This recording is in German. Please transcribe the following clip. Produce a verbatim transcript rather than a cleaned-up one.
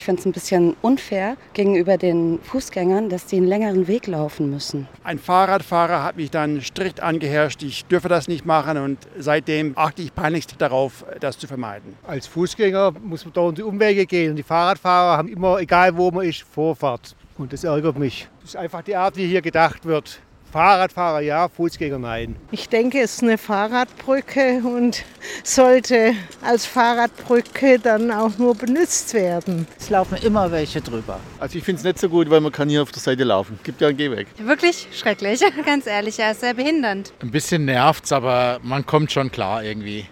Ich finde es ein bisschen unfair gegenüber den Fußgängern, dass die einen längeren Weg laufen müssen. Ein Fahrradfahrer hat mich dann strikt angeherrscht, ich dürfe das nicht machen und seitdem achte ich peinlichst darauf, das zu vermeiden. Als Fußgänger muss man da um die Umwege gehen und die Fahrradfahrer haben immer, egal wo man ist, Vorfahrt. Und das ärgert mich. Das ist einfach die Art, wie hier gedacht wird. Fahrradfahrer ja, Fußgänger nein. Ich denke, es ist eine Fahrradbrücke und sollte als Fahrradbrücke dann auch nur benutzt werden. Es laufen immer welche drüber. Also ich finde es nicht so gut, weil man kann hier auf der Seite laufen. Gibt ja einen Gehweg. Wirklich schrecklich, ganz ehrlich, ja, sehr behindernd. Ein bisschen nervt's, aber man kommt schon klar irgendwie.